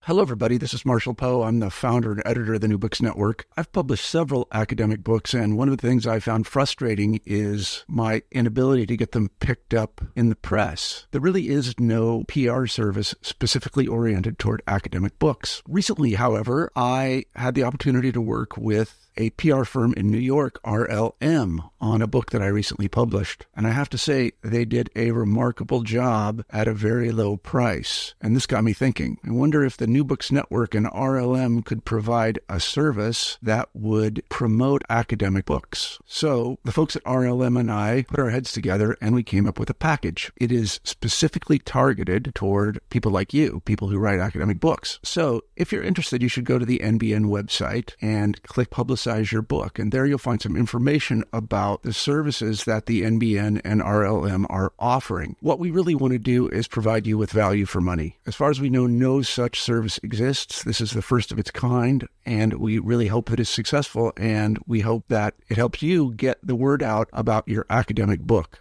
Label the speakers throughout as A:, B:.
A: Hello, everybody. This is Marshall Poe. I'm the founder and editor of the New Books Network. I've published several academic books, and one of the things I found frustrating is my inability to get them picked up in the press. There really is no PR service specifically oriented toward academic books. Recently, however, I had the opportunity to work with a PR firm in New York, RLM, on a book that I recently published. And I have to say, they did a remarkable job at a very low price. And this got me thinking. I wonder if the New Books Network and RLM could provide a service that would promote academic books. So the folks at RLM and I put our heads together and we came up with a package. It is specifically targeted toward people like you, people who write academic books. So if you're interested, you should go to the NBN website and click Publicize Your Book. And there you'll find some information about the services that the NBN and RLM are offering. What we really want to do is provide you with value for money. As far as we know, no such service exists. This is the first of its kind, and we really hope that it's successful, and we hope that it helps you get the word out about your academic book.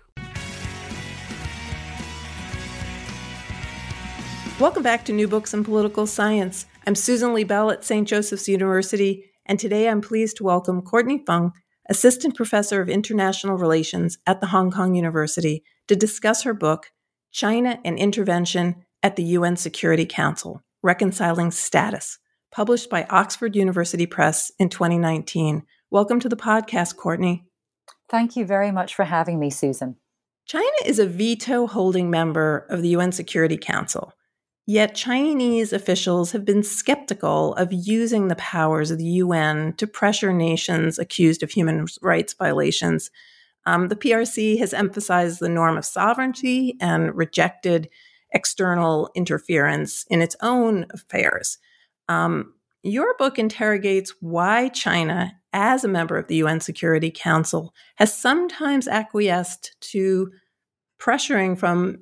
B: Welcome back to New Books in Political Science. I'm Susan Liebell at St. Joseph's University, and today I'm pleased to welcome Courtney Fung, Assistant Professor of International Relations at the Hong Kong University, to discuss her book, China and Intervention at the UN Security Council, Reconciling Status, published by Oxford University Press in 2019. Welcome to the podcast, Courtney.
C: Thank you very much for having me, Susan.
B: China is a veto-holding member of the UN Security Council. Yet Chinese officials have been skeptical of using the powers of the UN to pressure nations accused of human rights violations. The PRC has emphasized the norm of sovereignty and rejected external interference in its own affairs. Your book interrogates why China, as a member of the UN Security Council, has sometimes acquiesced to pressuring from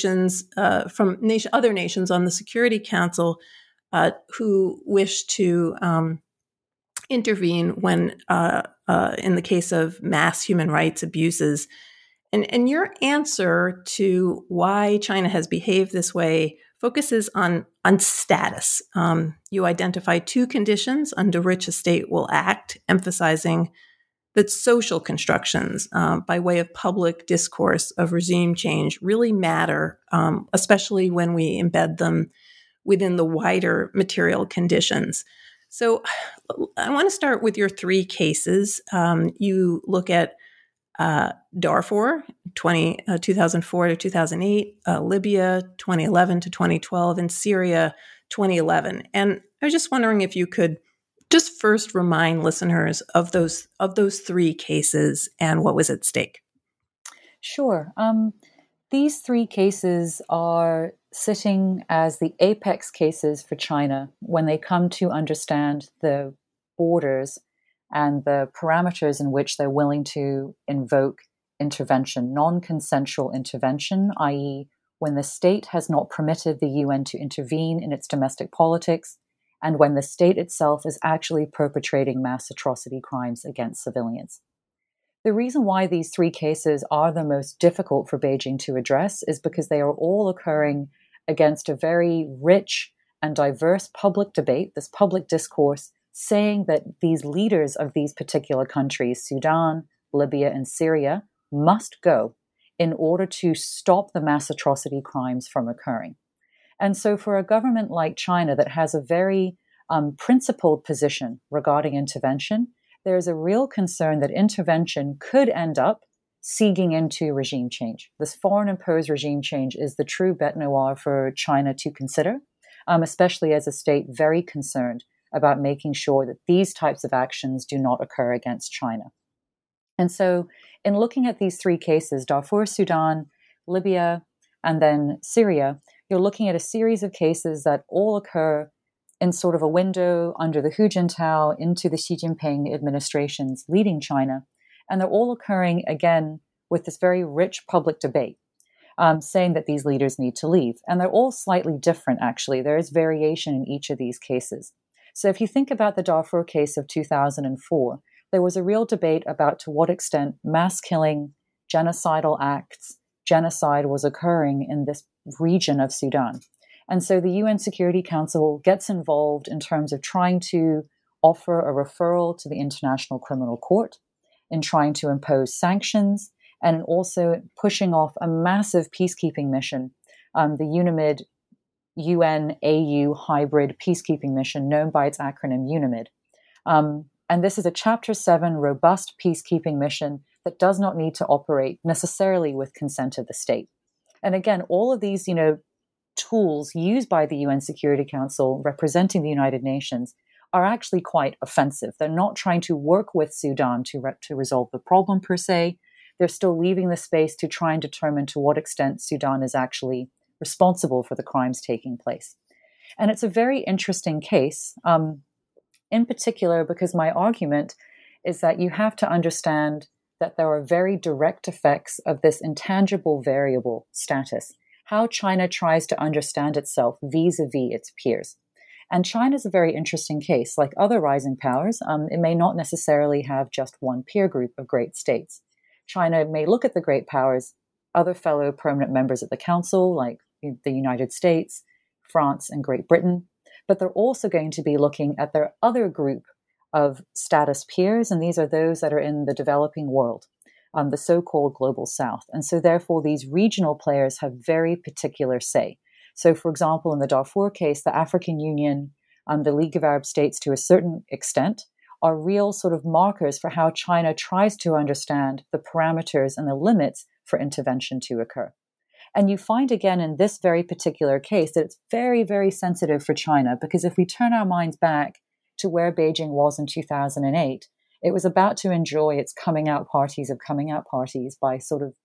B: other nations on the Security Council who wish to intervene when, in the case of mass human rights abuses. And your answer to why China has behaved this way focuses on status. You identify two conditions under which a state will act, emphasizing that social constructions by way of public discourse of regime change really matter, especially when we embed them within the wider material conditions. So I want to start with your three cases. You look at Darfur, 2004 to 2008, Libya, 2011 to 2012, and Syria, 2011. And I was just wondering if you could just first remind listeners of those three cases and what was at stake.
C: Sure. These three cases are sitting as the apex cases for China when they come to understand the borders and the parameters in which they're willing to invoke intervention, non-consensual intervention, i.e., when the state has not permitted the UN to intervene in its domestic politics, and when the state itself is actually perpetrating mass atrocity crimes against civilians. The reason why these three cases are the most difficult for Beijing to address is because they are all occurring against a very rich and diverse public debate, this public discourse, saying that these leaders of these particular countries, Sudan, Libya, and Syria, must go in order to stop the mass atrocity crimes from occurring. And so for a government like China that has a very principled position regarding intervention, there's a real concern that intervention could end up seeding into regime change. This foreign-imposed regime change is the true bête noire for China to consider, especially as a state very concerned about making sure that these types of actions do not occur against China. And so in looking at these three cases, Darfur, Sudan, Libya, and then Syria, you're looking at a series of cases that all occur in sort of a window under the Hu Jintao into the Xi Jinping administration's leading China. And they're all occurring, again, with this very rich public debate, saying that these leaders need to leave. And they're all slightly different, actually. There is variation in each of these cases. So if you think about the Darfur case of 2004, there was a real debate about to what extent mass killing, genocidal acts, genocide was occurring in this region of Sudan. And so the UN Security Council gets involved in terms of trying to offer a referral to the International Criminal Court, in trying to impose sanctions, and also pushing off a massive peacekeeping mission, the UNAMID UN-AU hybrid peacekeeping mission, known by its acronym UNAMID. And this is a Chapter 7 robust peacekeeping mission that does not need to operate necessarily with consent of the state. And again, all of these, tools used by the UN Security Council representing the United Nations are actually quite offensive. They're not trying to work with Sudan to resolve the problem per se. They're still leaving the space to try and determine to what extent Sudan is actually responsible for the crimes taking place. And it's a very interesting case, in particular because my argument is that you have to understand that there are very direct effects of this intangible variable status, how China tries to understand itself vis-a-vis its peers. And China is a very interesting case. Like other rising powers, it may not necessarily have just one peer group of great states. China may look at the great powers, other fellow permanent members of the Council, like the United States, France, and Great Britain, but they're also going to be looking at their other group of status peers, and these are those that are in the developing world, the so-called global south. And so therefore, these regional players have very particular say. So, for example, in the Darfur case, the African Union, the League of Arab States to a certain extent, are real sort of markers for how China tries to understand the parameters and the limits for intervention to occur. And you find again in this very particular case that it's very, very sensitive for China, because if we turn our minds back to where Beijing was in 2008, it was about to enjoy its coming out parties by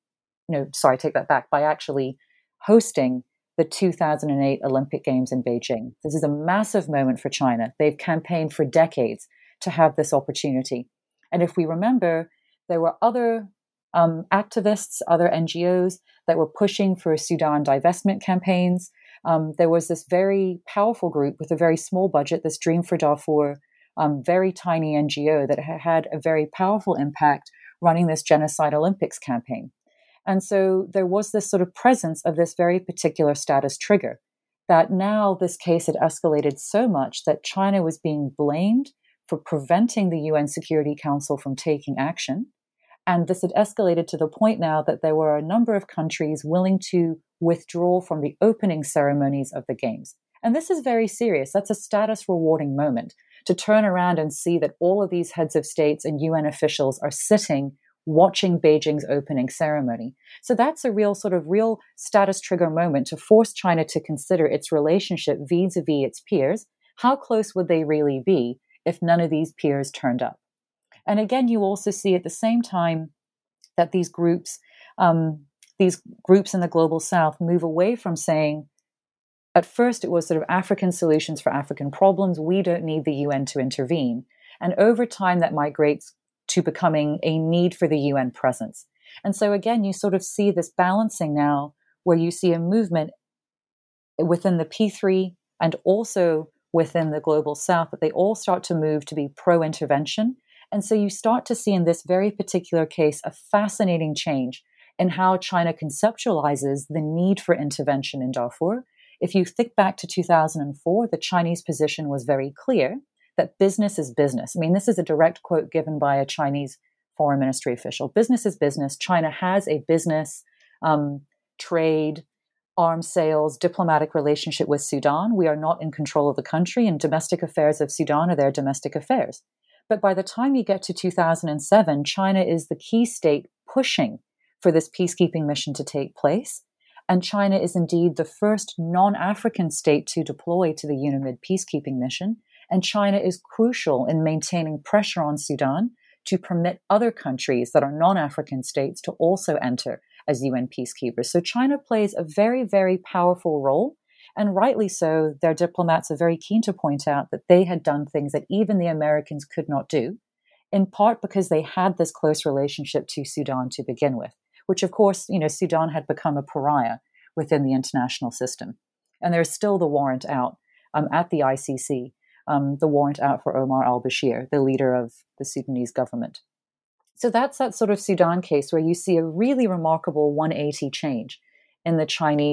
C: by actually hosting the 2008 Olympic Games in Beijing. This is a massive moment for China. They've campaigned for decades to have this opportunity. And if we remember, there were other activists, other NGOs that were pushing for Sudan divestment campaigns. There was this very powerful group with a very small budget, this Dream for Darfur, very tiny NGO that had a very powerful impact running this Genocide Olympics campaign. And so there was this sort of presence of this very particular status trigger, that now this case had escalated so much that China was being blamed for preventing the UN Security Council from taking action. And this had escalated to the point now that there were a number of countries willing to withdraw from the opening ceremonies of the Games. And this is very serious. That's a status rewarding moment, to turn around and see that all of these heads of states and UN officials are sitting watching Beijing's opening ceremony. So that's a real status trigger moment to force China to consider its relationship vis-a-vis its peers. How close would they really be if none of these peers turned up? And again, you also see at the same time that these groups in the global south move away from saying, at first it was sort of African solutions for African problems. We don't need the UN to intervene. And over time that migrates to becoming a need for the UN presence. And so again, you sort of see this balancing now where you see a movement within the P3 and also within the global south that they all start to move to be pro-intervention. And so you start to see in this very particular case a fascinating change in how China conceptualizes the need for intervention in Darfur. If you think back to 2004, the Chinese position was very clear that business is business. I mean, this is a direct quote given by a Chinese foreign ministry official. Business is business. China has a business, trade, arms sales, diplomatic relationship with Sudan. We are not in control of the country, and domestic affairs of Sudan are their domestic affairs. But by the time you get to 2007, China is the key state pushing for this peacekeeping mission to take place. And China is indeed the first non-African state to deploy to the UNAMID peacekeeping mission. And China is crucial in maintaining pressure on Sudan to permit other countries that are non-African states to also enter as UN peacekeepers. So China plays a very, very powerful role. And rightly so, their diplomats are very keen to point out that they had done things that even the Americans could not do, in part because they had this close relationship to Sudan to begin with, which of course, Sudan had become a pariah within the international system. And there's still the warrant out at the ICC, the warrant out for Omar al-Bashir, the leader of the Sudanese government. So that's that sort of Sudan case where you see a really remarkable 180 change in the Chinese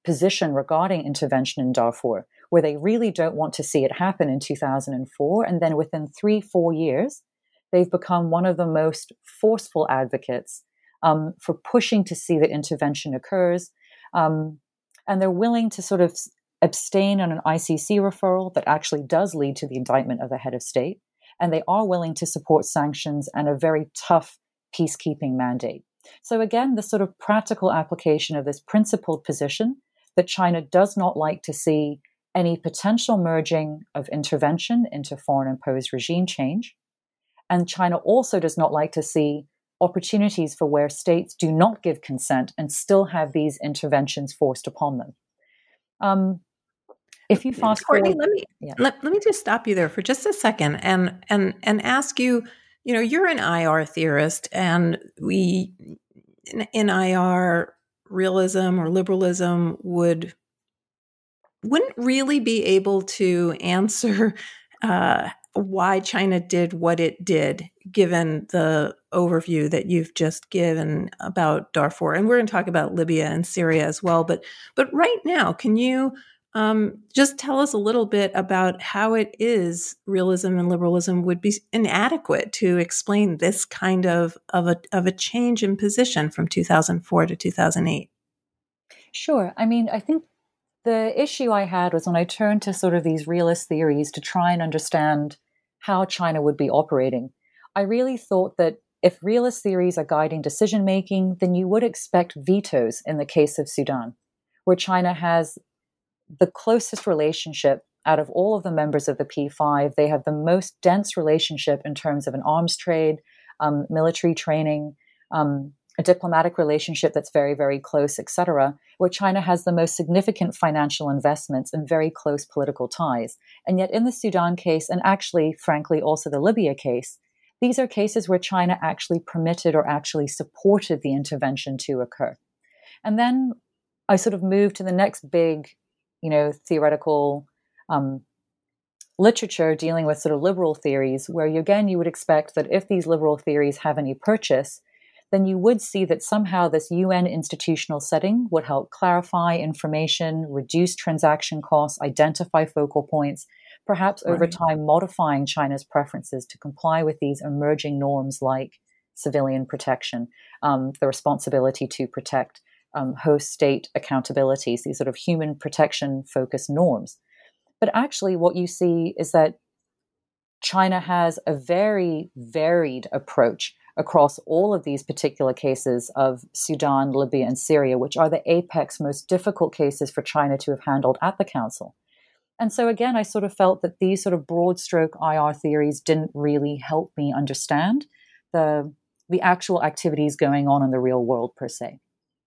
C: position regarding intervention in Darfur, where they really don't want to see it happen in 2004. And then within 3-4 years, they've become one of the most forceful advocates for pushing to see that intervention occurs. And they're willing to sort of abstain on an ICC referral that actually does lead to the indictment of the head of state. And they are willing to support sanctions and a very tough peacekeeping mandate. So again, the sort of practical application of this principled position that China does not like to see any potential merging of intervention into foreign imposed regime change. And China also does not like to see opportunities for where states do not give consent and still have these interventions forced upon them. If you fast
B: Courtney,
C: forward,
B: let me just stop you there for just a second and ask you, you're an IR theorist, and we in IR, realism or liberalism wouldn't really be able to answer why China did what it did, given the overview that you've just given about Darfur. And we're going to talk about Libya and Syria as well. But right now, can you just tell us a little bit about how it is realism and liberalism would be inadequate to explain this kind of a change in position from 2004 to 2008?
C: Sure. I mean, I think the issue I had was when I turned to sort of these realist theories to try and understand how China would be operating. I really thought that if realist theories are guiding decision-making, then you would expect vetoes in the case of Sudan, where China has the closest relationship out of all of the members of the P5. They have the most dense relationship in terms of an arms trade, military training, a diplomatic relationship that's very, very close, etc., where China has the most significant financial investments and very close political ties. And yet in the Sudan case, and actually, frankly, also the Libya case, these are cases where China actually permitted or actually supported the intervention to occur. And then I sort of moved to the next big theoretical literature dealing with sort of liberal theories, where you would expect that if these liberal theories have any purchase, then you would see that somehow this UN institutional setting would help clarify information, reduce transaction costs, identify focal points, perhaps over time modifying China's preferences to comply with these emerging norms like civilian protection, the responsibility to protect, host state accountabilities, these sort of human protection focused norms. But actually what you see is that China has a very varied approach across all of these particular cases of Sudan, Libya, and Syria, which are the apex most difficult cases for China to have handled at the Council. And so again, I sort of felt that these sort of broad stroke IR theories didn't really help me understand the actual activities going on in the real world per se.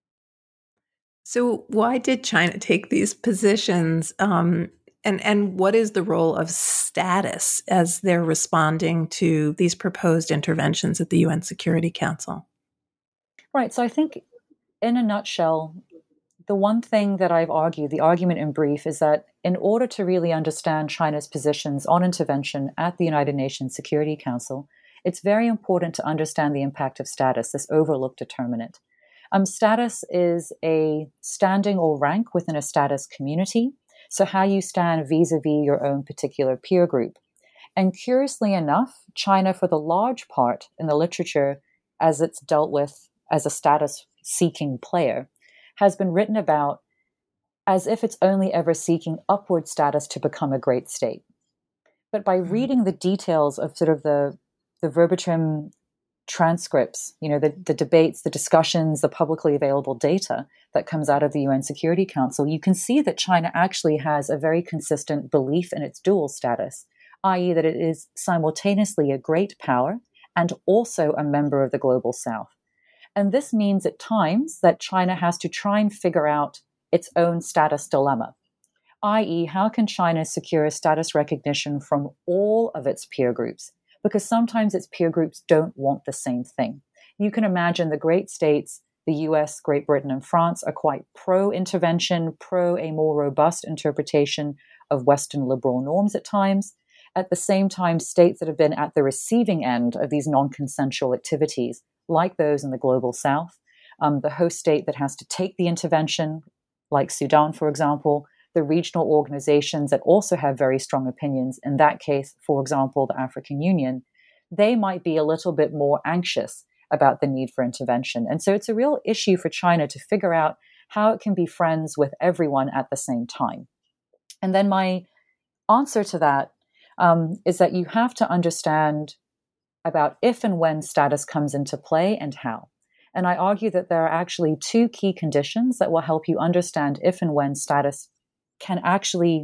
B: So why did China take these positions? And what is the role of status as they're responding to these proposed interventions at the UN Security Council?
C: Right. So I think in a nutshell, the one thing that I've argued, the argument in brief, is that in order to really understand China's positions on intervention at the United Nations Security Council, it's very important to understand the impact of status, this overlooked determinant. Status is a standing or rank within a status community, so how you stand vis-a-vis your own particular peer group. And curiously enough, China, for the large part in the literature, as it's dealt with as a status-seeking player, has been written about as if it's only ever seeking upward status to become a great state. But by reading the details of sort of the verbatim transcripts, the debates, the discussions, the publicly available data that comes out of the UN Security Council, you can see that China actually has a very consistent belief in its dual status, i.e. that it is simultaneously a great power and also a member of the global South. And this means at times that China has to try and figure out its own status dilemma, i.e. how can China secure status recognition from all of its peer groups? Because sometimes its peer groups don't want the same thing. You can imagine the great states, the US, Great Britain, and France, are quite pro-intervention, pro a more robust interpretation of Western liberal norms at times. At the same time, states that have been at the receiving end of these non-consensual activities, like those in the global South, the host state that has to take the intervention, like Sudan, for example, the regional organizations that also have very strong opinions, in that case, for example, the African Union, they might be a little bit more anxious about the need for intervention. And so it's a real issue for China to figure out how it can be friends with everyone at the same time. And then my answer to that is that you have to understand about if and when status comes into play and how. And I argue that there are actually two key conditions that will help you understand if and when status can actually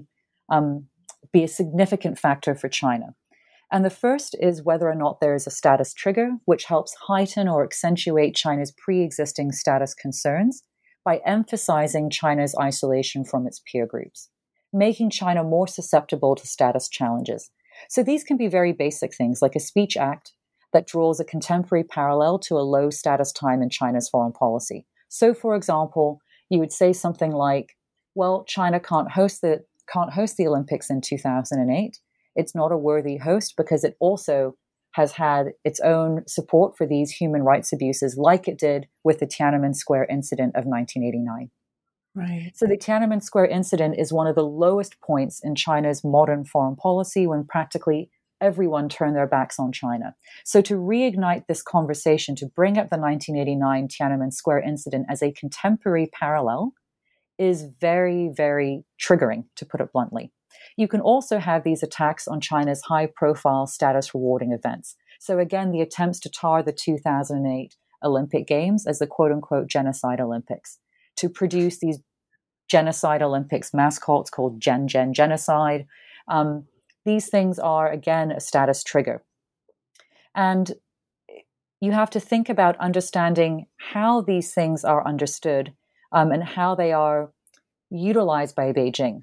C: be a significant factor for China. And the first is whether or not there is a status trigger, which helps heighten or accentuate China's pre-existing status concerns by emphasizing China's isolation from its peer groups, making China more susceptible to status challenges. So these can be very basic things like a speech act that draws a contemporary parallel to a low status time in China's foreign policy. So, for example, you would say something like, well, China can't host the Olympics in 2008. It's not a worthy host because it also has had its own support for these human rights abuses, like it did with the Tiananmen Square incident of 1989.
B: Right.
C: So the Tiananmen Square incident is one of the lowest points in China's modern foreign policy when practically everyone turned their backs on China. So to reignite this conversation, to bring up the 1989 Tiananmen Square incident as a contemporary parallel is very, very triggering, to put it bluntly. You can also have these attacks on China's high-profile status-rewarding events. So again, the attempts to tar the 2008 Olympic Games as the quote-unquote genocide Olympics, to produce these genocide Olympics mascots called Gen Genocide. These things are, again, a status trigger. And you have to think about understanding how these things are understood and how they are utilized by Beijing.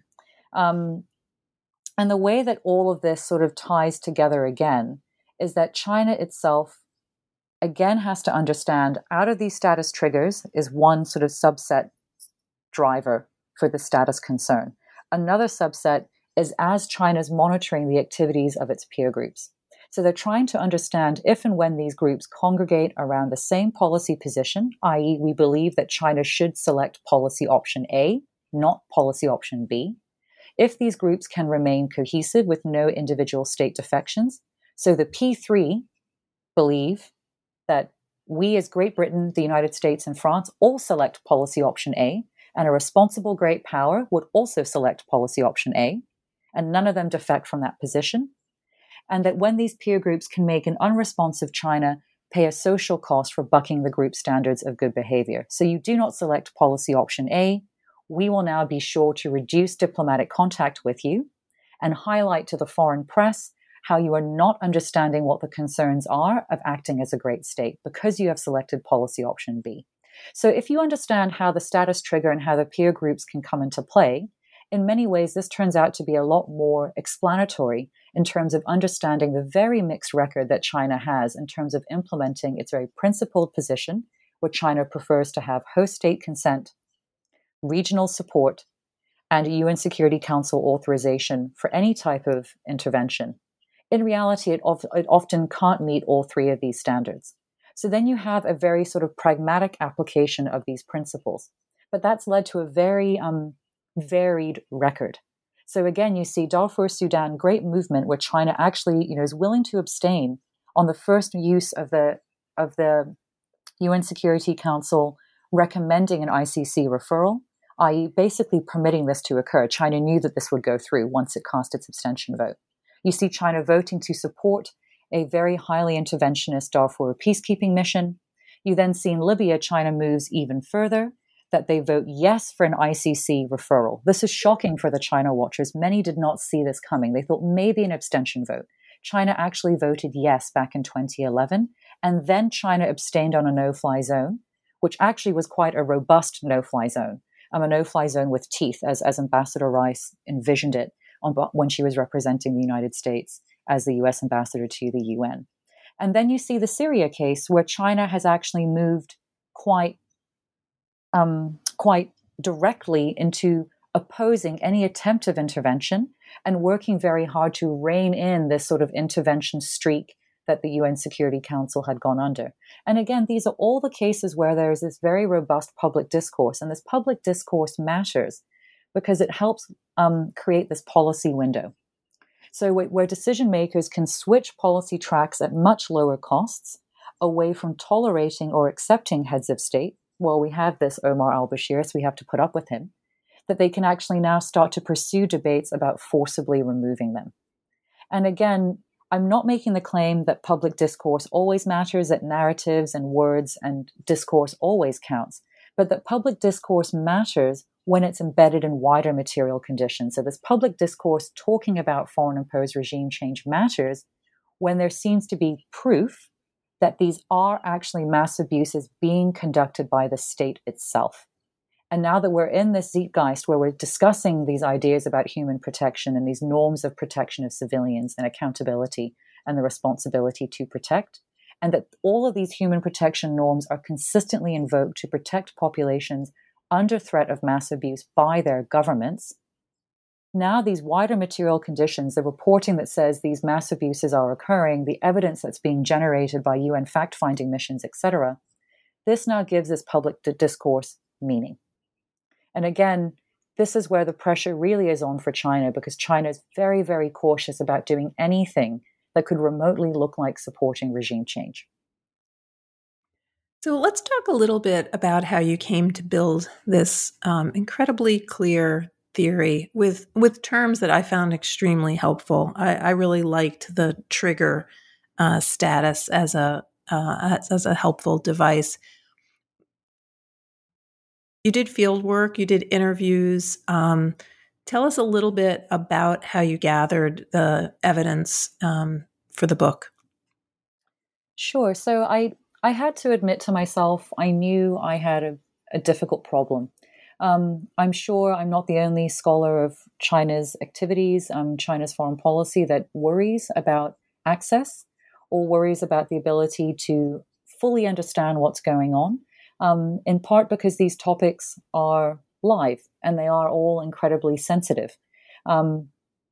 C: And the way that all of this sort of ties together again is that China itself, again, has to understand out of these status triggers is one sort of subset driver for the status concern. Another subset is as China's monitoring the activities of its peer groups. So they're trying to understand if and when these groups congregate around the same policy position, i.e., we believe that China should select policy option A, not policy option B. If these groups can remain cohesive with no individual state defections. So the P3 believe that we as Great Britain, the United States, and France all select policy option A, and a responsible great power would also select policy option A, and none of them defect from that position. And that when these peer groups can make an unresponsive China pay a social cost for bucking the group standards of good behavior. So you do not select policy option A, we will now be sure to reduce diplomatic contact with you and highlight to the foreign press how you are not understanding what the concerns are of acting as a great state because you have selected policy option B. So if you understand how the status trigger and how the peer groups can come into play, in many ways, this turns out to be a lot more explanatory in terms of understanding the very mixed record that China has in terms of implementing its very principled position, where China prefers to have host state consent, regional support, and UN Security Council authorization for any type of intervention. In reality, it often can't meet all three of these standards. So then you have a very sort of pragmatic application of these principles. But that's led to a very varied record. So again, you see Darfur, Sudan, great movement where China actually, is willing to abstain on the first use of the UN Security Council recommending an ICC referral, i.e. basically permitting this to occur. China knew that this would go through once it cast its abstention vote. You see China voting to support a very highly interventionist Darfur peacekeeping mission. You then see in Libya, China moves even further, that they vote yes for an ICC referral. This is shocking for the China watchers. Many did not see this coming. They thought maybe an abstention vote. China actually voted yes back in 2011, and then China abstained on a no-fly zone, which actually was quite a robust no-fly zone. A no-fly zone with teeth, as Ambassador Rice envisioned it when she was representing the United States as the US ambassador to the UN. And then you see the Syria case where China has actually moved quite directly into opposing any attempt of intervention and working very hard to rein in this sort of intervention streak that the UN Security Council had gone under. And again, these are all the cases where there's this very robust public discourse. And this public discourse matters because it helps create this policy window. So where decision makers can switch policy tracks at much lower costs away from tolerating or accepting heads of state. Well, we have this Omar al-Bashir, so we have to put up with him. That they can actually now start to pursue debates about forcibly removing them. And again, I'm not making the claim that public discourse always matters, that narratives and words and discourse always counts, but that public discourse matters when it's embedded in wider material conditions. So this public discourse talking about foreign imposed regime change matters when there seems to be proof that these are actually mass abuses being conducted by the state itself. And now that we're in this zeitgeist where we're discussing these ideas about human protection and these norms of protection of civilians and accountability and the responsibility to protect, and that all of these human protection norms are consistently invoked to protect populations under threat of mass abuse by their governments, now these wider material conditions, the reporting that says these mass abuses are occurring, the evidence that's being generated by UN fact-finding missions, etc., this now gives this public discourse meaning. And again, this is where the pressure really is on for China, because China is very, very cautious about doing anything that could remotely look like supporting regime change.
B: So let's talk a little bit about how you came to build this incredibly clear theory with terms that I found extremely helpful. I really liked the trigger status as a helpful device. You did field work, you did interviews. Tell us a little bit about how you gathered the evidence for the book.
C: Sure. So I had to admit to myself, I knew I had a difficult problem. I'm sure I'm not the only scholar of China's activities, China's foreign policy that worries about access or worries about the ability to fully understand what's going on. In part because these topics are live and they are all incredibly sensitive. And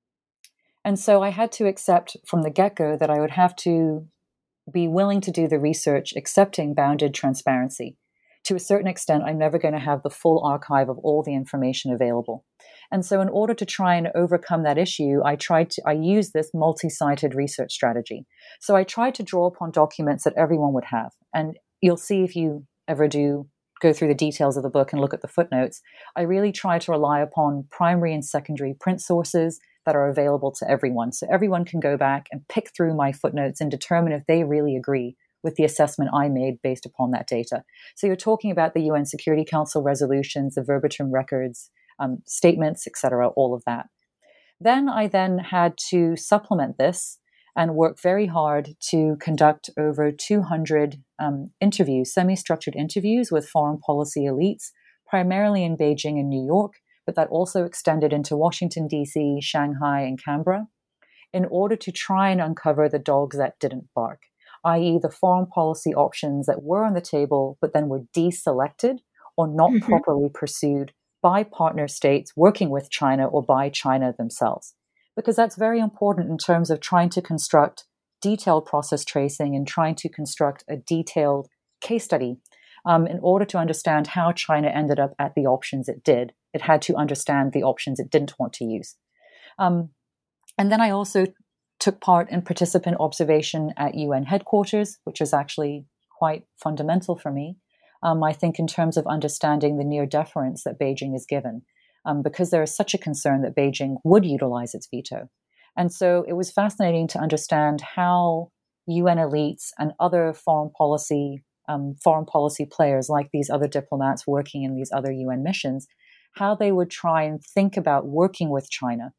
C: so I had to accept from the get-go that I would have to be willing to do the research, accepting bounded transparency. To a certain extent, I'm never going to have the full archive of all the information available. And so in order to try and overcome that issue, I used this multi-sided research strategy. So I tried to draw upon documents that everyone would have. And you'll see if you ever do go through the details of the book and look at the footnotes, I really try to rely upon primary and secondary print sources that are available to everyone. So everyone can go back and pick through my footnotes and determine if they really agree with the assessment I made based upon that data. So you're talking about the UN Security Council resolutions, the verbatim records, statements, etc., all of that. Then I had to supplement this and work very hard to conduct over 200 interviews, semi-structured interviews with foreign policy elites, primarily in Beijing and New York, but that also extended into Washington, D.C., Shanghai, and Canberra, in order to try and uncover the dogs that didn't bark, i.e. the foreign policy options that were on the table, but then were deselected or not properly pursued by partner states working with China or by China themselves. Because that's very important in terms of trying to construct detailed process tracing and trying to construct a detailed case study. In order to understand how China ended up at the options it did, it had to understand the options it didn't want to use. And then I also took part in participant observation at UN headquarters, which was actually quite fundamental for me, I think, in terms of understanding the near deference that Beijing is given. Because there is such a concern that Beijing would utilize its veto. And so it was fascinating to understand how UN elites and other foreign policy players like these other diplomats working in these other UN missions, how they would try and think about working with China.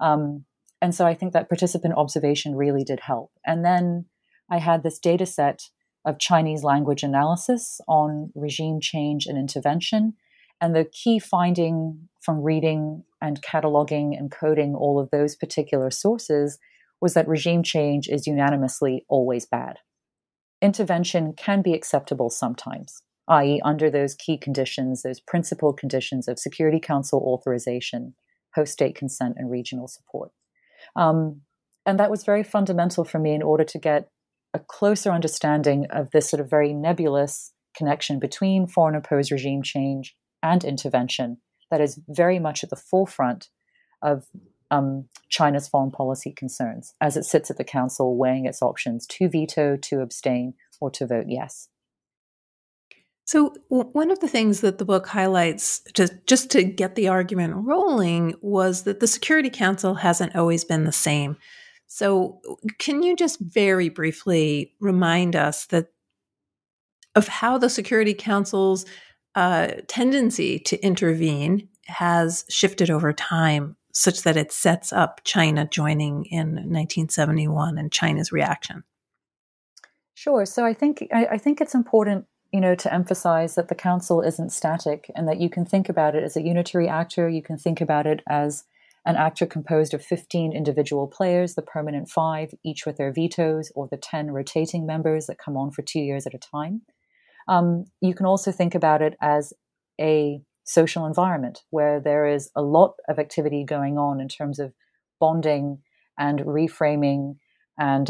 C: And so I think that participant observation really did help. And then I had this data set of Chinese language analysis on regime change and intervention. And the key finding from reading and cataloging and coding all of those particular sources was that regime change is unanimously always bad. Intervention can be acceptable sometimes, i.e. under those key conditions, those principal conditions of Security Council authorization, host state consent, and regional support. And that was very fundamental for me in order to get a closer understanding of this sort of very nebulous connection between foreign imposed regime change and intervention that is very much at the forefront of China's foreign policy concerns as it sits at the council weighing its options to veto, to abstain, or to vote yes.
B: So one of the things that the book highlights, just to get the argument rolling, was that the Security Council hasn't always been the same. So can you just very briefly remind us of how the Security Council's tendency to intervene has shifted over time, such that it sets up China joining in 1971 and China's reaction?
C: Sure. So I think it's important, to emphasize that the council isn't static and that you can think about it as a unitary actor. You can think about it as an actor composed of 15 individual players, the permanent 5, each with their vetoes, or the 10 rotating members that come on for 2 years at a time. You can also think about it as a social environment where there is a lot of activity going on in terms of bonding and reframing and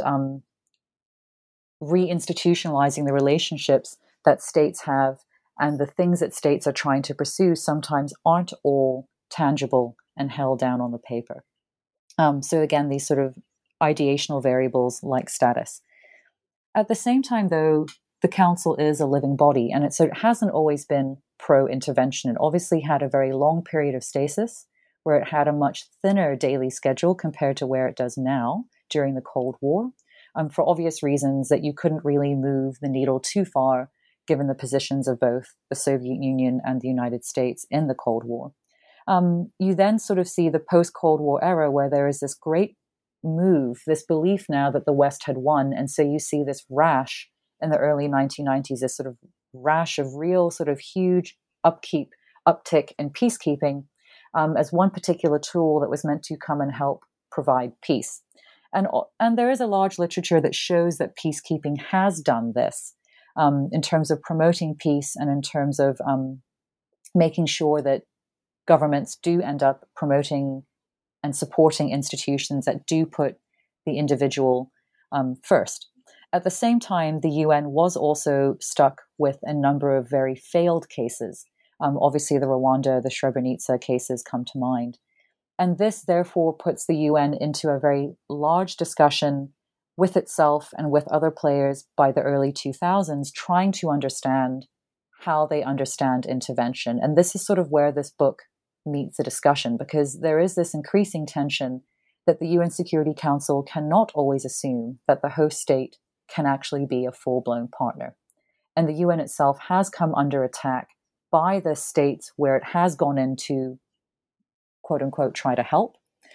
C: reinstitutionalizing the relationships that states have, and the things that states are trying to pursue sometimes aren't all tangible and held down on the paper. So again, these sort of ideational variables like status. At the same time, though, the council is a living body, and it hasn't always been pro-intervention. It obviously had a very long period of stasis where it had a much thinner daily schedule compared to where it does now during the Cold War, for obvious reasons that you couldn't really move the needle too far given the positions of both the Soviet Union and the United States in the Cold War. You then sort of see the post-Cold War era where there is this great move, this belief now that the West had won, and so you see this rash in the early 1990s, this sort of rash of real sort of huge uptick in peacekeeping as one particular tool that was meant to come and help provide peace. And there is a large literature that shows that peacekeeping has done this in terms of promoting peace and in terms of making sure that governments do end up promoting and supporting institutions that do put the individual first. At the same time, the UN was also stuck with a number of very failed cases. Obviously, the Rwanda, the Srebrenica cases come to mind. And this, therefore, puts the UN into a very large discussion with itself and with other players by the early 2000s, trying to understand how they understand intervention. And this is sort of where this book meets the discussion, because there is this increasing tension that the UN Security Council cannot always assume that the host state can actually be a full-blown partner. And the UN itself has come under attack by the states where it has gone into, quote unquote, try to help.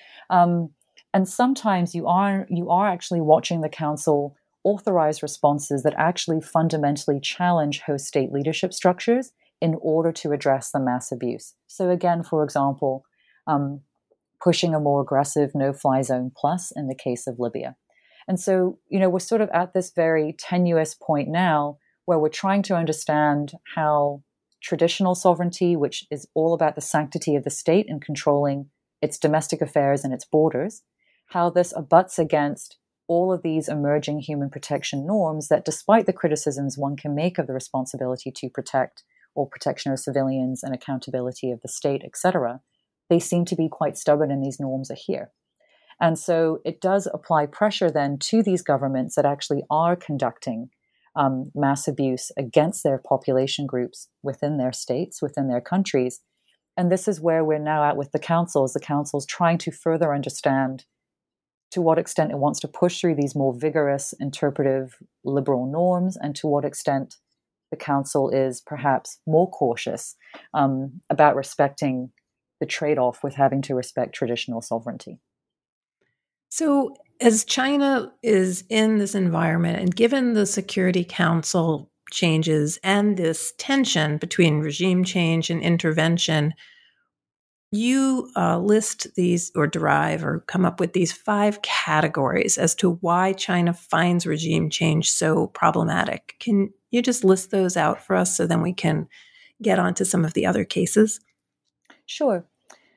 C: And sometimes you are actually watching the council authorize responses that actually fundamentally challenge host state leadership structures in order to address the mass abuse. So again, for example, pushing a more aggressive no-fly zone plus in the case of Libya. And so, we're sort of at this very tenuous point now where we're trying to understand how traditional sovereignty, which is all about the sanctity of the state and controlling its domestic affairs and its borders, how this abuts against all of these emerging human protection norms that, despite the criticisms one can make of the responsibility to protect or protection of civilians and accountability of the state, etc., they seem to be quite stubborn and these norms are here. And so it does apply pressure then to these governments that actually are conducting mass abuse against their population groups within their states, within their countries. And this is where we're now at with the councils. The council's trying to further understand to what extent it wants to push through these more vigorous, interpretive, liberal norms, and to what extent the council is perhaps more cautious about respecting the trade-off with having to respect traditional sovereignty.
B: So as China is in this environment, and given the Security Council changes and this tension between regime change and intervention, you list these or derive or come up with these 5 categories as to why China finds regime change so problematic. Can you just list those out for us so then we can get on to some of the other cases?
C: Sure.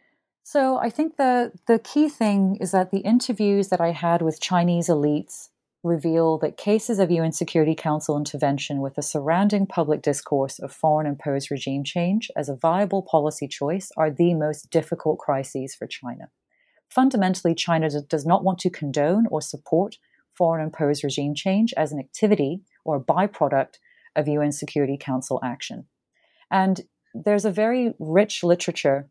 C: So I think the key thing is that the interviews that I had with Chinese elites reveal that cases of UN Security Council intervention with the surrounding public discourse of foreign-imposed regime change as a viable policy choice are the most difficult crises for China. Fundamentally, China does not want to condone or support foreign-imposed regime change as an activity or a byproduct of UN Security Council action. And there's a very rich literature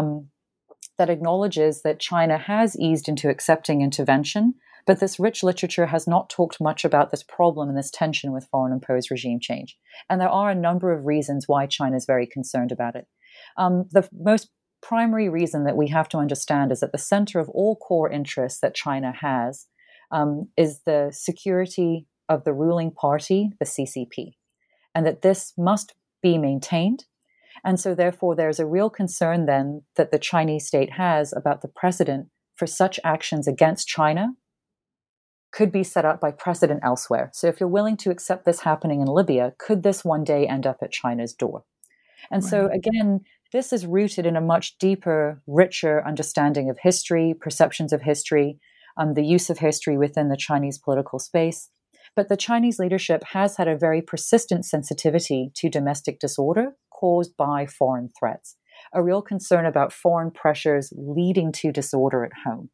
C: that acknowledges that China has eased into accepting intervention, but this rich literature has not talked much about this problem and this tension with foreign-imposed regime change. And there are a number of reasons why China is very concerned about it. The most primary reason that we have to understand is at the center of all core interests that China has is the security of the ruling party, the CCP, and that this must be maintained. And so therefore, there's a real concern then that the Chinese state has about the precedent for such actions against China could be set up by precedent elsewhere. So if you're willing to accept this happening in Libya, could this one day end up at China's door? And so again, this is rooted in a much deeper, richer understanding of history, perceptions of history, the use of history within the Chinese political space. But the Chinese leadership has had a very persistent sensitivity to domestic disorder caused by foreign threats, a real concern about foreign pressures leading to disorder at home.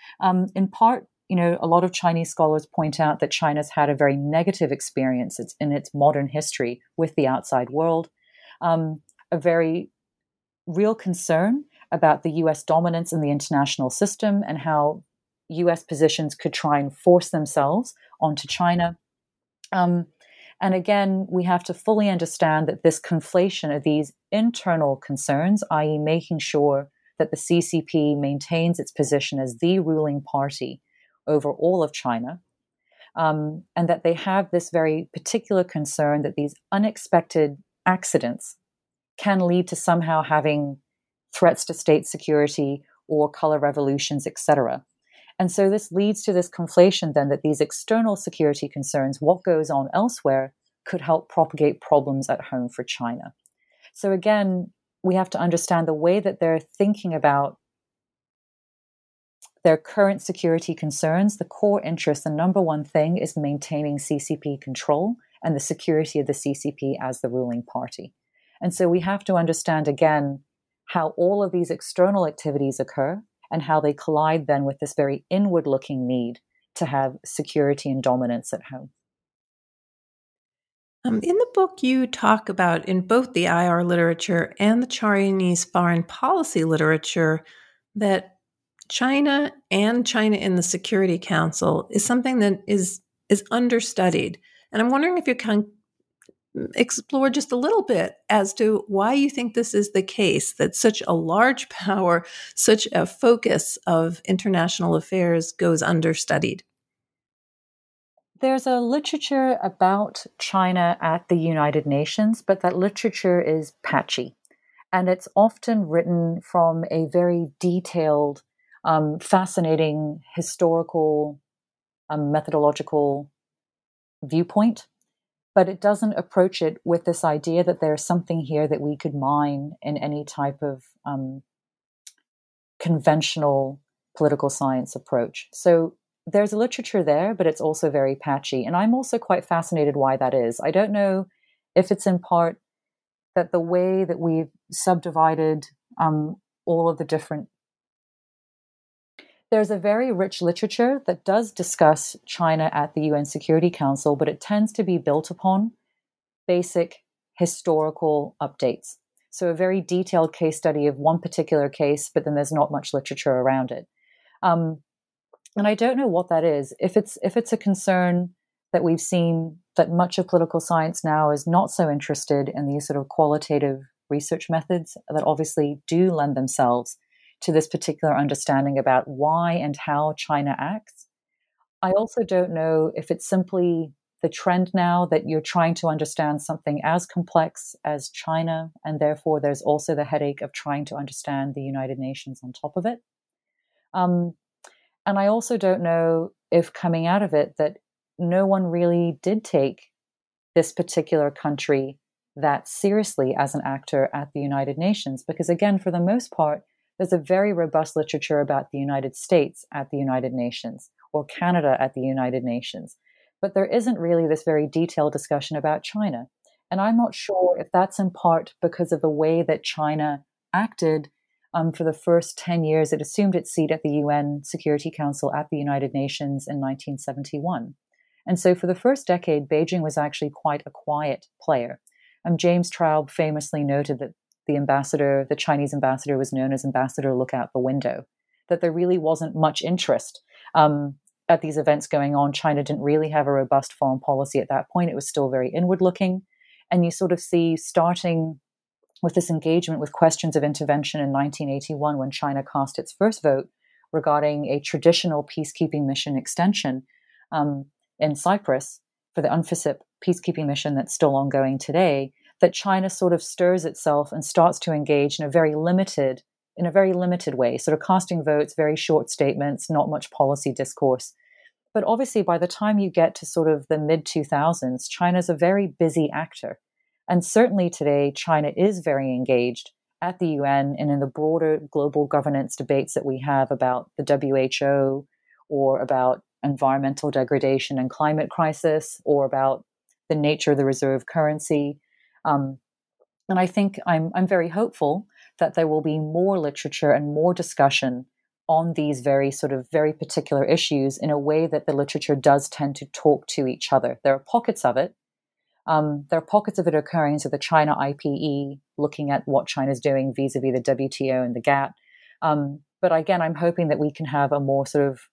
C: In part, a lot of Chinese scholars point out that China's had a very negative experience in its modern history with the outside world, a very real concern about the U.S. dominance in the international system and how U.S. positions could try and force themselves onto China. And again, we have to fully understand that this conflation of these internal concerns, i.e. making sure that the CCP maintains its position as the ruling party over all of China, and that they have this very particular concern that these unexpected accidents can lead to somehow having threats to state security or color revolutions, etc. And so this leads to this conflation then that these external security concerns, what goes on elsewhere, could help propagate problems at home for China. So again, we have to understand the way that they're thinking about their current security concerns. The core interest, the number one thing, is maintaining CCP control and the security of the CCP as the ruling party. And so we have to understand again how all of these external activities occur and how they collide then with this very inward-looking need to have security and dominance at home.
B: In the book, you talk about, in both the IR literature and the Chinese foreign policy literature, that China and China in the Security Council is something that is understudied. And I'm wondering if you can explore just a little bit as to why you think this is the case, that such a large power, such a focus of international affairs goes understudied.
C: There's a literature about China at the United Nations, but that literature is patchy. And it's often written from a very detailed, fascinating historical, methodological viewpoint. But it doesn't approach it with this idea that there's something here that we could mine in any type of conventional political science approach. So there's a literature there, but it's also very patchy. And I'm also quite fascinated why that is. I don't know if it's in part that the way that we've subdivided all of the different... There's a very rich literature that does discuss China at the UN Security Council, but it tends to be built upon basic historical updates. So a very detailed case study of one particular case, but then there's not much literature around it. And I don't know what that is. If it's a concern that we've seen that much of political science now is not so interested in these sort of qualitative research methods that obviously do lend themselves to this particular understanding about why and how China acts. I also don't know if it's simply the trend now that you're trying to understand something as complex as China, and therefore there's also the headache of trying to understand the United Nations on top of it. And I also don't know if coming out of it that no one really did take this particular country that seriously as an actor at the United Nations, because again, for the most part, there's a very robust literature about the United States at the United Nations or Canada at the United Nations. but there isn't really this very detailed discussion about China. And I'm not sure if that's in part because of the way that China acted for the first 10 years. It assumed its seat at the UN Security Council at the United Nations in 1971. And so for the first decade, Beijing was actually quite a quiet player. James Traub famously noted that the Chinese ambassador, was known as Ambassador Look Out the Window, that there really wasn't much interest at these events going on. China didn't really have a robust foreign policy at that point. It was still very inward looking. And you sort of see, starting with this engagement with questions of intervention in 1981, when China cast its first vote regarding a traditional peacekeeping mission extension in Cyprus for the UNFICYP peacekeeping mission that's still ongoing today, that China sort of stirs itself and starts to engage in a very limited way, sort of casting votes, very short statements, not much policy discourse. But obviously, by the time you get to sort of the mid-2000s, China's a very busy actor. And certainly today, China is very engaged at the UN and in the broader global governance debates that we have about the WHO, or about environmental degradation and climate crisis, or about the nature of the reserve currency. And I think I'm very hopeful that there will be more literature and more discussion on these very particular issues in a way that the literature does tend to talk to each other. There are pockets of it. Occurring. So the China IPE, looking at what China's doing vis-a-vis the WTO and the GATT. But again, I'm hoping that we can have a more sort of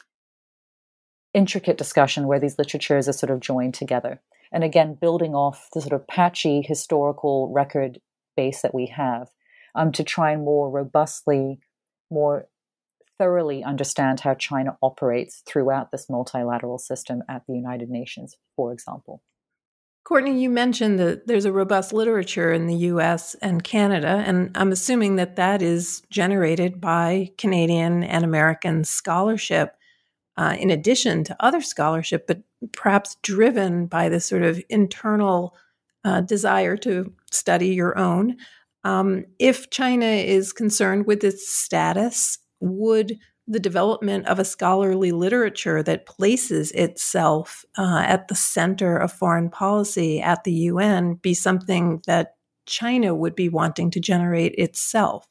C: intricate discussion where these literatures are sort of joined together. And again, building off the sort of patchy historical record base that we have, to try and more robustly, more thoroughly understand how China operates throughout this multilateral system at the United Nations, for example.
B: Courtney, you mentioned that there's a robust literature in the US and Canada, and I'm assuming that that is generated by Canadian and American scholarship, in addition to other scholarship, but perhaps driven by this sort of internal desire to study your own. If China is concerned with its status, would the development of a scholarly literature that places itself at the center of foreign policy at the UN be something that China would be wanting to generate itself?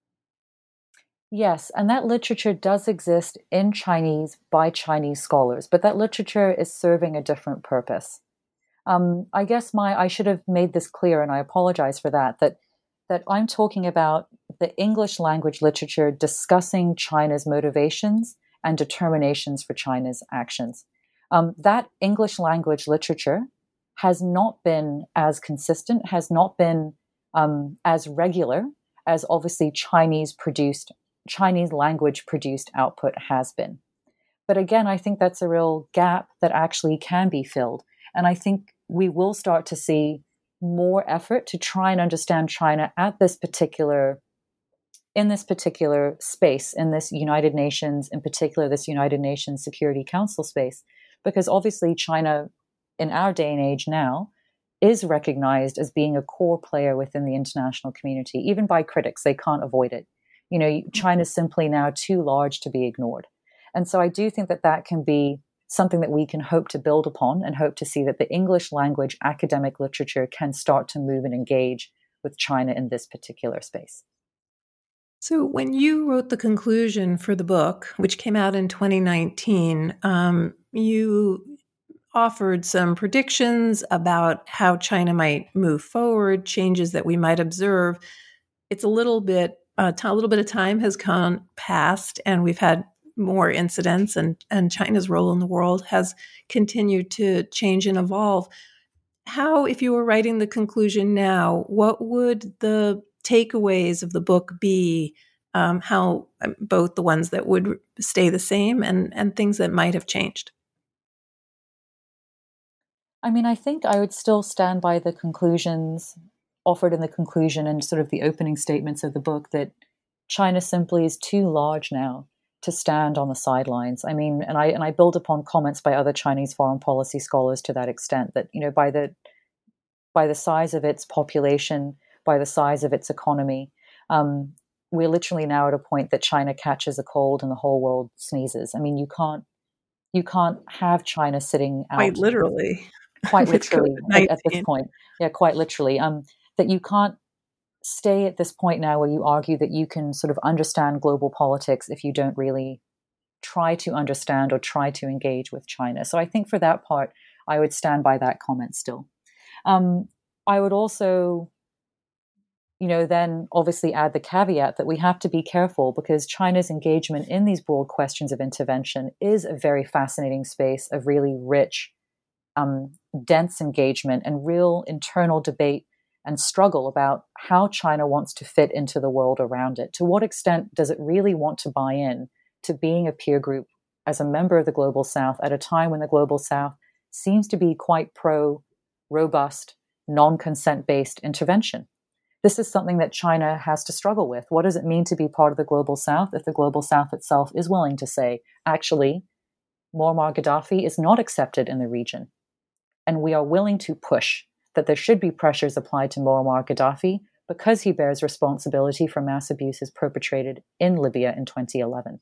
C: Yes, and that literature does exist in Chinese by Chinese scholars, but that literature is serving a different purpose. I guess I should have made this clear, and I apologize for that I'm talking about the English language literature discussing China's motivations and determinations for China's actions. That English language literature has not been as consistent, has not been as regular as obviously Chinese language produced output has been. But again, I think that's a real gap that actually can be filled. And I think we will start to see more effort to try and understand China in this particular space, in this United Nations, in particular, this United Nations Security Council space, because obviously China in our day and age now is recognized as being a core player within the international community, even by critics. They can't avoid it. China's simply now too large to be ignored. And so I do think that can be something that we can hope to build upon, and hope to see that the English language academic literature can start to move and engage with China in this particular space.
B: So when you wrote the conclusion for the book, which came out in 2019, you offered some predictions about how China might move forward, changes that we might observe. It's a little bit of time has gone past, and we've had more incidents, and China's role in the world has continued to change and evolve. How, if you were writing the conclusion now, what would the takeaways of the book be? How both the ones that would stay the same and things that might have changed?
C: I mean, I think I would still stand by the conclusions offered in the conclusion and sort of the opening statements of the book, that China simply is too large now to stand on the sidelines. I mean, and I build upon comments by other Chinese foreign policy scholars to that extent, that, by the size of its population, by the size of its economy, we're literally now at a point that China catches a cold and the whole world sneezes. I mean, you can't You can't have China sitting out.
B: Quite literally.
C: Quite literally at this
B: COVID-19.
C: point. Yeah, quite literally. That you can't stay at this point now where you argue that you can sort of understand global politics if you don't really try to understand or try to engage with China. So I think for that part, I would stand by that comment still. I would also, then obviously add the caveat that we have to be careful because China's engagement in these broad questions of intervention is a very fascinating space of really rich, dense engagement and real internal debate and struggle about how China wants to fit into the world around it. To what extent does it really want to buy in to being a peer group as a member of the Global South at a time when the Global South seems to be quite pro-robust, non-consent-based intervention? This is something that China has to struggle with. What does it mean to be part of the Global South if the Global South itself is willing to say, actually, Muammar Gaddafi is not accepted in the region, and we are willing to push that there should be pressures applied to Muammar Gaddafi because he bears responsibility for mass abuses perpetrated in Libya in 2011.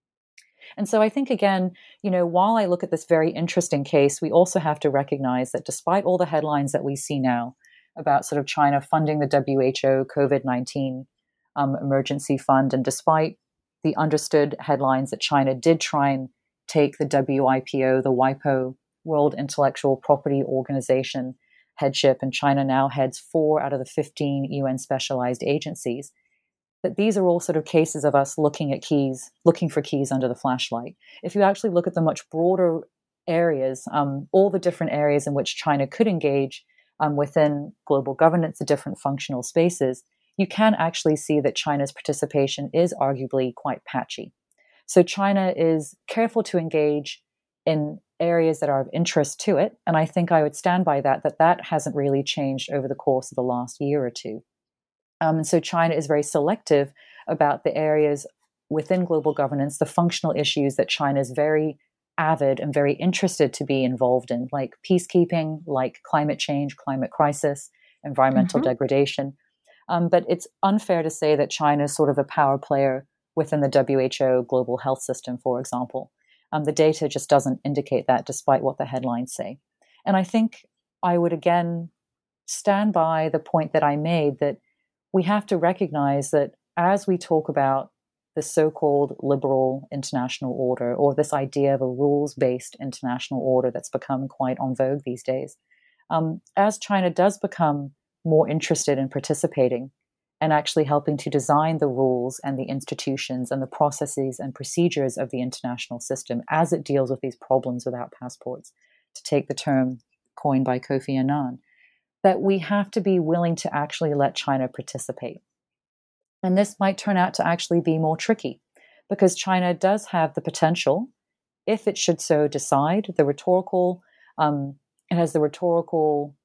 C: And so I think, again, while I look at this very interesting case, we also have to recognize that despite all the headlines that we see now about sort of China funding the WHO COVID-19 emergency fund, and despite the understood headlines that China did try and take the WIPO, the WIPO, World Intellectual Property Organization headship, and China now heads 4 out of the 15 UN specialized agencies, that these are all sort of cases of us looking for keys under the flashlight. If you actually look at the much broader areas, all the different areas in which China could engage within global governance, the different functional spaces, you can actually see that China's participation is arguably quite patchy. So China is careful to engage in areas that are of interest to it. And I think I would stand by that hasn't really changed over the course of the last year or two. And so China is very selective about the areas within global governance, the functional issues that China is very avid and very interested to be involved in, like peacekeeping, like climate change, climate crisis, environmental degradation. But it's unfair to say that China is sort of a power player within the WHO global health system, for example. The data just doesn't indicate that, despite what the headlines say. And I think I would again stand by the point that I made, that we have to recognize that as we talk about the so-called liberal international order, or this idea of a rules-based international order that's become quite en vogue these days, as China does become more interested in participating and actually helping to design the rules and the institutions and the processes and procedures of the international system as it deals with these problems without passports, to take the term coined by Kofi Annan, that we have to be willing to actually let China participate. And this might turn out to actually be more tricky, because China does have the potential, if it should so decide, it has the rhetorical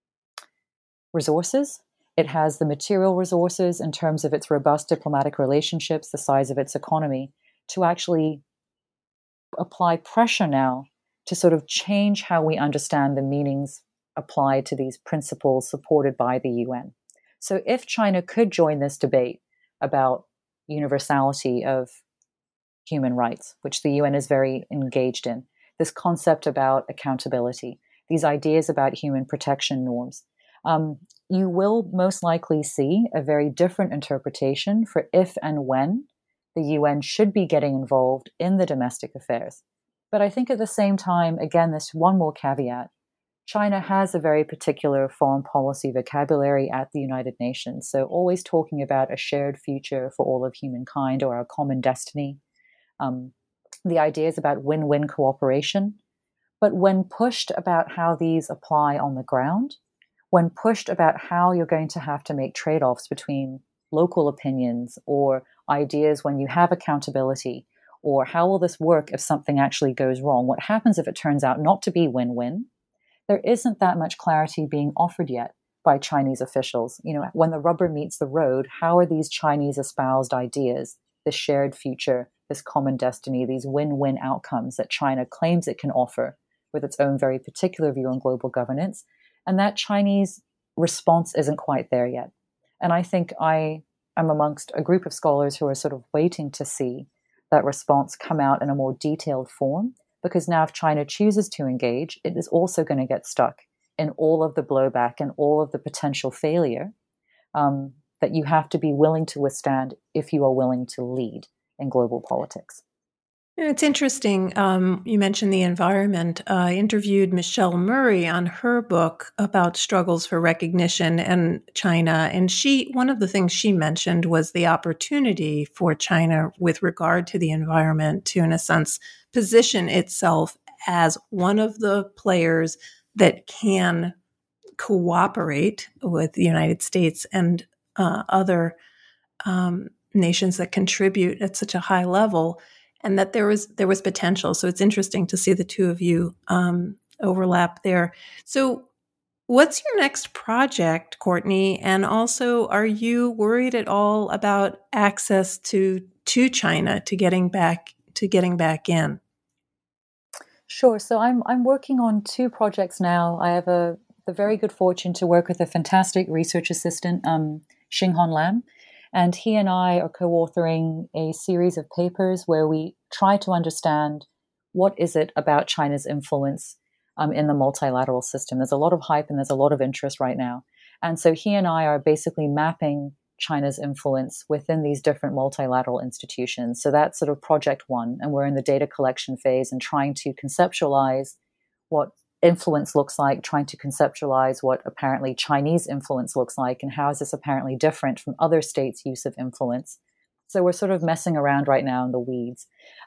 C: resources. It has the material resources in terms of its robust diplomatic relationships, the size of its economy, to actually apply pressure now to sort of change how we understand the meanings applied to these principles supported by the UN. So if China could join this debate about universality of human rights, which the UN is very engaged in, this concept about accountability, these ideas about human protection norms, you will most likely see a very different interpretation for if and when the UN should be getting involved in the domestic affairs. But I think at the same time, again, there's one more caveat. China has a very particular foreign policy vocabulary at the United Nations. So always talking about a shared future for all of humankind, or our common destiny. The ideas about win-win cooperation. But when pushed about how these apply on the ground, when pushed about how you're going to have to make trade-offs between local opinions or ideas when you have accountability, or how will this work if something actually goes wrong? What happens if it turns out not to be win-win? There isn't that much clarity being offered yet by Chinese officials. When the rubber meets the road, how are these Chinese espoused ideas, this shared future, this common destiny, these win-win outcomes that China claims it can offer with its own very particular view on global governance? And that Chinese response isn't quite there yet. And I think I am amongst a group of scholars who are sort of waiting to see that response come out in a more detailed form because now if China chooses to engage, it is also going to get stuck in all of the blowback and all of the potential failure that you have to be willing to withstand if you are willing to lead in global politics.
B: It's interesting. You mentioned the environment. I interviewed Michelle Murray on her book about struggles for recognition in China. And one of the things she mentioned was the opportunity for China with regard to the environment to, in a sense, position itself as one of the players that can cooperate with the United States and other nations that contribute at such a high level, and that there was potential. So it's interesting to see the two of you overlap there. So what's your next project, Courtney? And also, are you worried at all about access to China, to getting back in?
C: Sure. So I'm working on two projects now. I have the very good fortune to work with a fantastic research assistant, Xinghon Lam. And he and I are co-authoring a series of papers where we try to understand what is it about China's influence in the multilateral system. There's a lot of hype and there's a lot of interest right now. And so he and I are basically mapping China's influence within these different multilateral institutions. So that's sort of project one. And we're in the data collection phase and trying to conceptualize what influence looks like, trying to conceptualize what apparently Chinese influence looks like, and how is this apparently different from other states' use of influence. So we're sort of messing around right now in the weeds.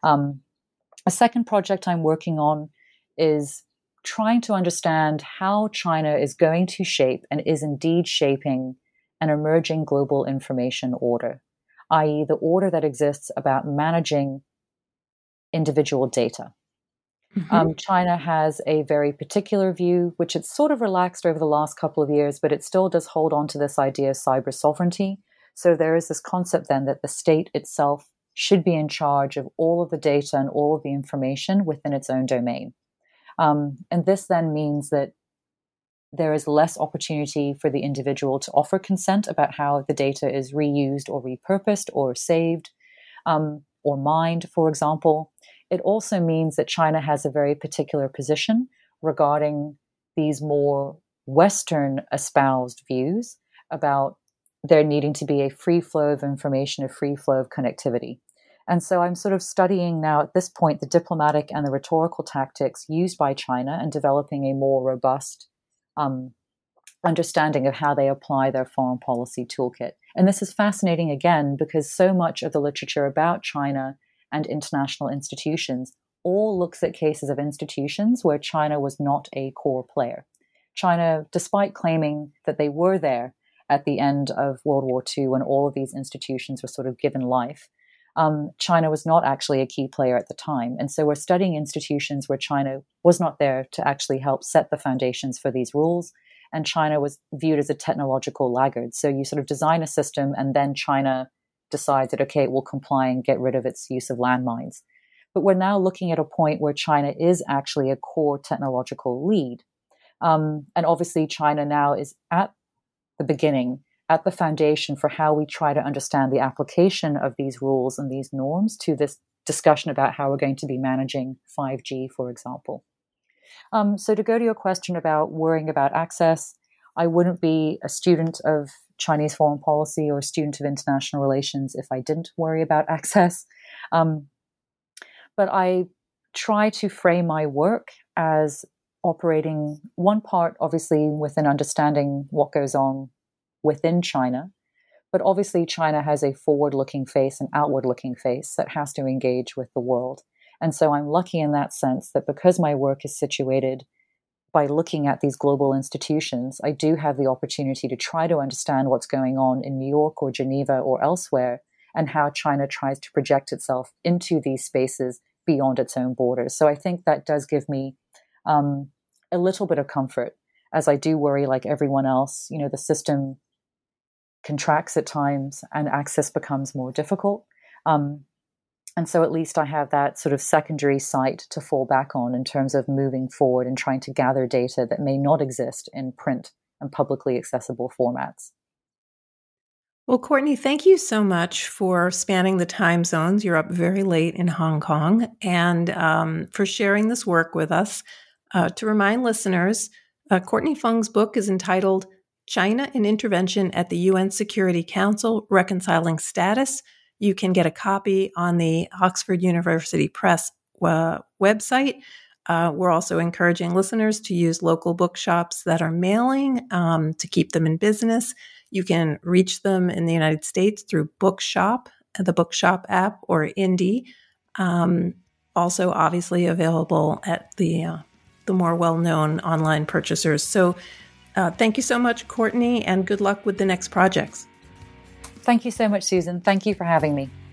C: A second project I'm working on is trying to understand how China is going to shape and is indeed shaping an emerging global information order, i.e. the order that exists about managing individual data. Mm-hmm. China has a very particular view, which it's sort of relaxed over the last couple of years, but it still does hold on to this idea of cyber sovereignty. So there is this concept then that the state itself should be in charge of all of the data and all of the information within its own domain. And this then means that there is less opportunity for the individual to offer consent about how the data is reused or repurposed or saved or mined, for example. It also means that China has a very particular position regarding these more Western espoused views about there needing to be a free flow of information, a free flow of connectivity. And so I'm sort of studying now at this point the diplomatic and the rhetorical tactics used by China and developing a more robust understanding of how they apply their foreign policy toolkit. And this is fascinating again because so much of the literature about China and international institutions all looks at cases of institutions where China was not a core player. China, despite claiming that they were there at the end of World War II when all of these institutions were sort of given life, China was not actually a key player at the time. And so we're studying institutions where China was not there to actually help set the foundations for these rules. And China was viewed as a technological laggard. So you sort of design a system and then China decides that, okay, it will comply and get rid of its use of landmines. But we're now looking at a point where China is actually a core technological lead. And obviously China now is at the beginning, at the foundation for how we try to understand the application of these rules and these norms to this discussion about how we're going to be managing 5G, for example. So to go to your question about worrying about access, I wouldn't be a student of Chinese foreign policy or a student of international relations if I didn't worry about access. But I try to frame my work as operating one part, obviously, within understanding what goes on within China. But obviously, China has a forward-looking face, an outward-looking face that has to engage with the world. And so I'm lucky in that sense that because my work is situated by looking at these global institutions, I do have the opportunity to try to understand what's going on in New York or Geneva or elsewhere, and how China tries to project itself into these spaces beyond its own borders. So I think that does give me a little bit of comfort, as I do worry, like everyone else, the system contracts at times and access becomes more difficult. And so at least I have that sort of secondary site to fall back on in terms of moving forward and trying to gather data that may not exist in print and publicly accessible formats.
B: Well, Courtney, thank you so much for spanning the time zones. You're up very late in Hong Kong, and for sharing this work with us. To remind listeners, Courtney Fung's book is entitled China and Intervention at the UN Security Council, Reconciling Status. You can get a copy on the Oxford University Press website. We're also encouraging listeners to use local bookshops that are mailing to keep them in business. You can reach them in the United States through Bookshop, the Bookshop app, or Indie. Also, obviously available at the more well-known online purchasers. So thank you so much, Courtney, and good luck with the next projects.
C: Thank you so much, Susan. Thank you for having me.